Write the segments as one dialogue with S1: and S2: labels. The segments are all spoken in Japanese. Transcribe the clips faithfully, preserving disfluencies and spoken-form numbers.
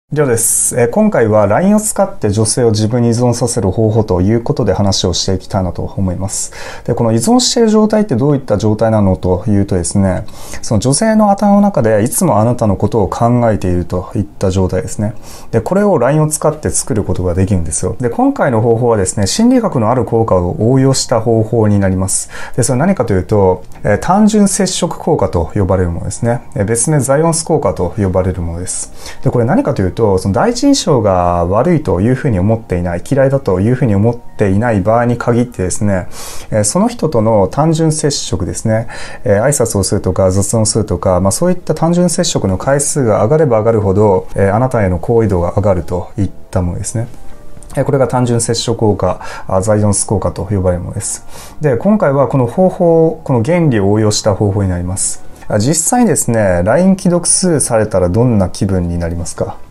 S1: りょうです。えー今回は ライン を使って女性を自分に依存させる方法ということで話をしていきたいなと思います。で、この依存している状態ってどういった状態なのというとですね、その女性の頭の中でいつもあなたのことを考えているといった状態ですね。で、これを ライン を使って作ることができるんですよ。で、今回の方法はですね、心理学のある効果を応用した方法になります。で、それ何かというと、えー単純接触効果と呼ばれるものですね。えー別名ザイオンス効果と呼ばれるものです。で、これ何かというと、その第一印象が悪いというふうに思っていない、嫌いだというふうに思っていない場合に限ってですね、えーその人との単純接触ですね、えー挨拶をするとか雑談をするとか、まあそういった単純接触の回数が上がれば上がるほど、えーあなたへの好意度が上がるといったものですね。えーこれが単純接触効果、あザイオンス効果と呼ばれるものです。で、今回はこの方法、この原理を応用した方法になります。あ実際にですね、ライン 既読スルーされたらどんな気分になりますか？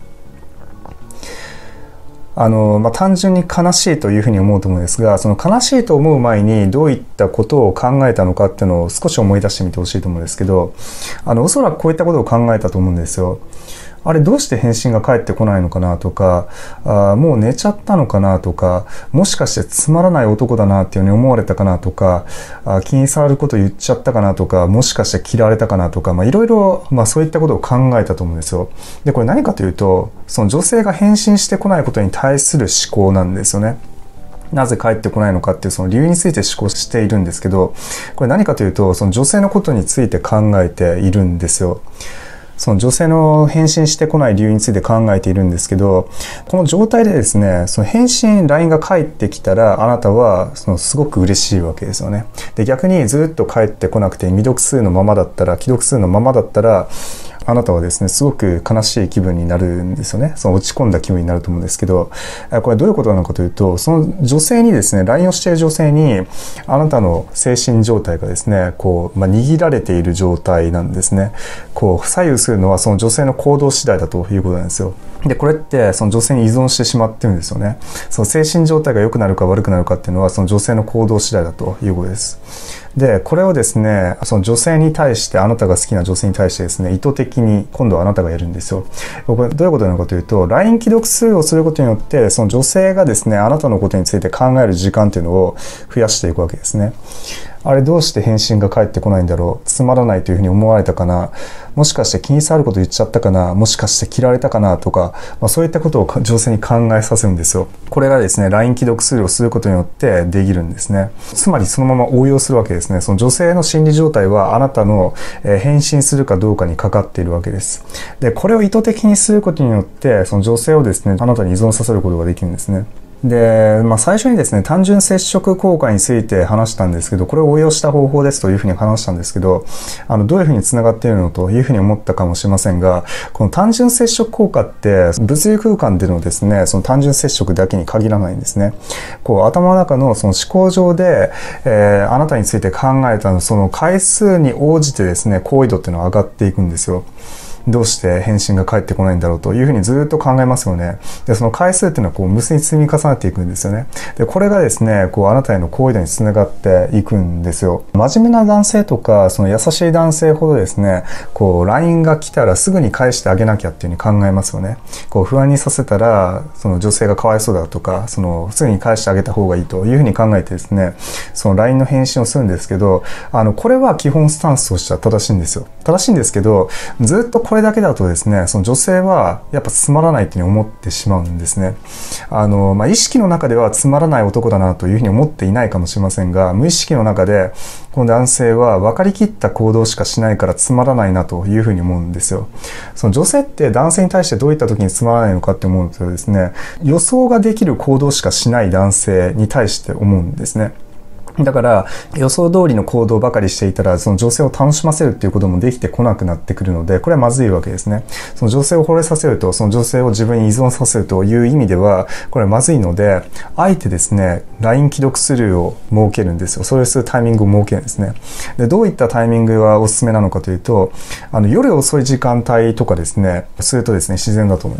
S1: あの、まあ、単純に悲しいというふうに思うと思うんですが、その悲しいと思う前にどういったことを考えたのかっていうのを少し思い出してみてほしいと思うんですけど、あの、おそらくこういったことを考えたと思うんですよ。あれどうして返信が返ってこないのかなとか、あもう寝ちゃったのかなとか、もしかしてつまらない男だなっていうふうに思われたかなとか、あ気に障ること言っちゃったかなとか、もしかして嫌われたかなとか、まあいろいろ、まあそういったことを考えたと思うんですよ。で、これ何かというと、その女性が返信してこないことに対する思考なんですよね。なぜ帰ってこないのかっていうその理由について思考しているんですけど、これ何かというと、その女性のことについて考えているんですよ。その女性の返信してこない理由について考えているんですけど、この状態でですね、その返信、ライン が返ってきたら、あなたはそのすごく嬉しいわけですよね。で、逆にずっと返ってこなくて未読スルーのままだったら、既読スルーのままだったら、あなたはですね、すごく悲しい気分になるんですよね。その落ち込んだ気分になると思うんですけど、これどういうことなのかというと、その女性にですね、ライン をしている女性に、あなたの精神状態がですね、こう、まあ、握られている状態なんですね。こう、左右するのはその女性の行動次第だということなんですよ。で、これってその女性に依存してしまってるんですよね。その精神状態が良くなるか悪くなるかっていうのは、その女性の行動次第だということです。で、これをですね、その女性に対して、あなたが好きな女性に対してですね、意図的に今度はあなたがやるんですよ。これどういうことなのかというと、ライン 既読スルーをすることによって、その女性がですね、あなたのことについて考える時間っていうのを増やしていくわけですね。あれどうして返信が返ってこないんだろう、つまらないというふうに思われたかな、もしかして気に障ること言っちゃったかな、もしかして嫌われたかなとか、まあ、そういったことを女性に考えさせるんですよ。これがですね、ライン 既読スルーをすることによってできるんですね。つまりそのまま応用するわけですね。その女性の心理状態はあなたの返信するかどうかにかかっているわけです。で、これを意図的にすることによって、その女性をですね、あなたに依存させることができるんですね。で、まあ、最初にですね、単純接触効果について話したんですけど、これを応用した方法ですというふうに話したんですけど、あの、どういうふうに繋がっているのというふうに思ったかもしれませんが、この単純接触効果って、物理空間でのですね、その単純接触だけに限らないんですね。こう、頭の中のその思考上で、えー、あなたについて考えたその回数に応じてですね、好意度っていうのは上がっていくんですよ。どうして返信が返ってこないんだろうというふうにずっと考えますよね。で、その回数っていうのはこう無数に積み重なっていくんですよね。で、これがですね、こうあなたへの好意度につながっていくんですよ。真面目な男性とか、その優しい男性ほどですね、こう ライン が来たらすぐに返してあげなきゃっていうふうに考えますよね。こう不安にさせたら、その女性がかわいそうだとか、そのすぐに返してあげた方がいいというふうに考えてですね、その ライン の返信をするんですけど、あの、これは基本スタンスとしては正しいんですよ。正しいんですけど、ずっとこれだけだとですね、その女性はやっぱつまらないっていうふうに思ってしまうんですね。あの、まあ、意識の中ではつまらない男だなというふうに思っていないかもしれませんが、無意識の中でこの男性は分かりきった行動しかしないからつまらないなというふうに思うんですよ。その女性って男性に対してどういった時につまらないのかって思うとですね、予想ができる行動しかしない男性に対して思うんですね。だから予想通りの行動ばかりしていたらその女性を楽しませるっていうこともできてこなくなってくるので、これはまずいわけですね。その女性を惚れさせると、その女性を自分に依存させるという意味ではこれはまずいので、あえてですね ライン 既読スルーを設けるんですよ。それをするタイミングを設けるんですね。で、どういったタイミングがおすすめなのかというと、あの夜遅い時間帯とかですねするとですね自然だと思います。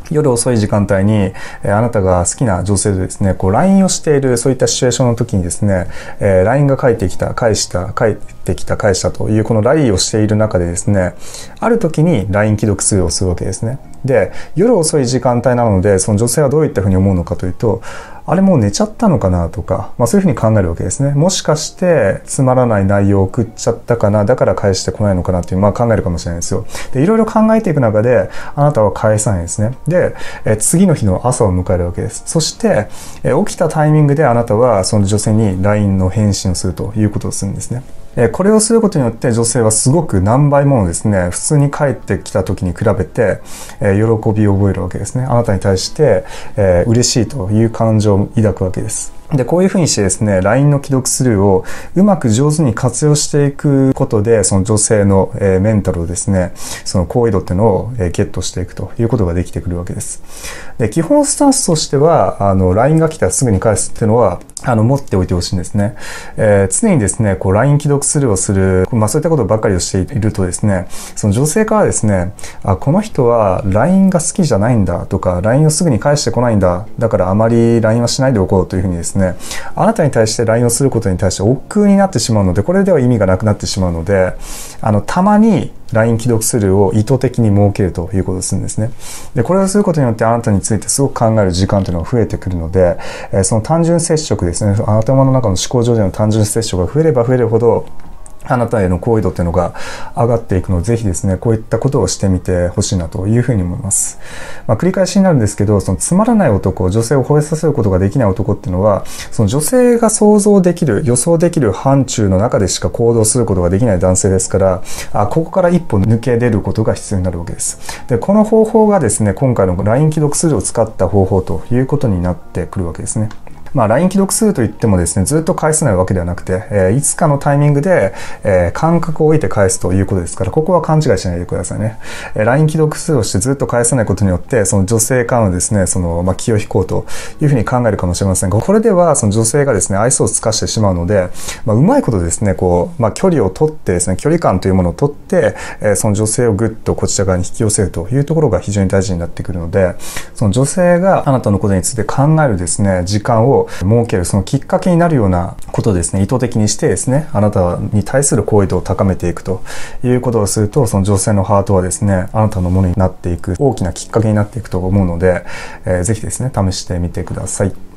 S1: 夜遅い時間帯に、えー、あなたが好きな女性とですね、こう ライン をしている、そういったシチュエーションの時にですね、えー、ライン が返ってきた、返した、返ってきた、返したという、このラリーをしている中でですね、ある時に ライン 既読スルーをするわけですね。で、夜遅い時間帯なので、その女性はどういったふうに思うのかというと、あれもう寝ちゃったのかなとか、まあそういうふうに考えるわけですね。もしかしてつまらない内容を送っちゃったかな、だから返してこないのかなっていう、まあ考えるかもしれないですよ。で、いろいろ考えていく中で、あなたは返さないですね。で、え次の日の朝を迎えるわけです。そして、え起きたタイミングであなたはその女性に ライン の返信をするということをするんですね。これをすることによって女性はすごく何倍ものですね、普通に帰ってきた時に比べて、えー、喜びを覚えるわけですね。あなたに対して、えー、嬉しいという感情を抱くわけです。で、こういうふうにしてですね、ライン の既読スルーをうまく上手に活用していくことで、その女性の、えー、メンタルをですね、その好意度っていうのを、えー、ゲットしていくということができてくるわけです。で、基本スタンスとしては、あの、ライン が来たらすぐに返すっていうのは、あの、持っておいてほしいんですね。えー、常にですね、こう、ライン 既読スルーをする、まあそういったことばっかりをしているとですね、その女性からですね、あ、この人は ライン が好きじゃないんだとか、ライン をすぐに返してこないんだ。だからあまり ライン はしないでおこうというふうにですね、あなたに対して ライン をすることに対して億劫になってしまうので、これでは意味がなくなってしまうので、あの、たまに ライン 既読スルーを意図的に設けるということをするんですね。で、これをすることによってあなたについてすごく考える時間というのが増えてくるので、その単純接触ですね、頭の中の思考上での単純接触が増えれば増えるほど、あなたへの好意度っていうのが上がっていくので、ぜひですね、こういったことをしてみてほしいなというふうに思います。まあ、繰り返しになるんですけど、そのつまらない男、女性を吠えさせることができない男っていうのは、その女性が想像できる、予想できる範疇の中でしか行動することができない男性ですから、あ、ここから一歩抜け出ることが必要になるわけです。で、この方法がですね、今回の ライン 既読スルーを使った方法ということになってくるわけですね。まあ、ライン 既読スルーといってもですね、ずっと返せないわけではなくて、えー、いつかのタイミングで、えー、間隔を置いて返すということですから、ここは勘違いしないでくださいね。えー、ライン 既読スルーをしてずっと返さないことによって、その女性からのですね、その、まあ、気を引こうというふうに考えるかもしれませんが、これではその女性がですね、愛想を尽かしてしまうので、まあ、うまいことですね、こう、まあ、距離を取ってですね、距離感というものを取って、えー、その女性をぐっとこちら側に引き寄せるというところが非常に大事になってくるので、その女性があなたのことについて考えるですね、時間を設ける、そのきっかけになるようなことをですね、意図的にしてですね、あなたに対する好意度を高めていくということをすると、その女性のハートはですね、あなたのものになっていく、大きなきっかけになっていくと思うので、えー、ぜひですね、試してみてください。